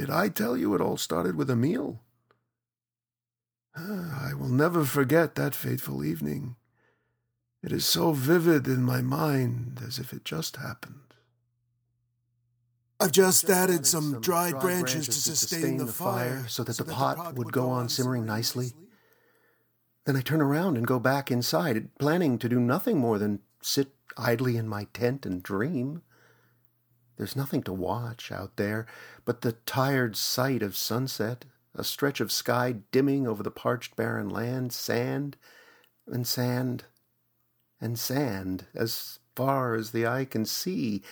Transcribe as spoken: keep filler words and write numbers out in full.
Did I tell you it all started with a meal? I will never forget that fateful evening. It is so vivid in my mind as if it just happened. I've just added some dried branches to sustain the fire so that the pot would go on simmering nicely. Then I turn around and go back inside, planning to do nothing more than sit idly in my tent and dream. There's nothing to watch out there but the tired sight of sunset, a stretch of sky dimming over the parched barren land, sand and sand and sand as far as the eye can see,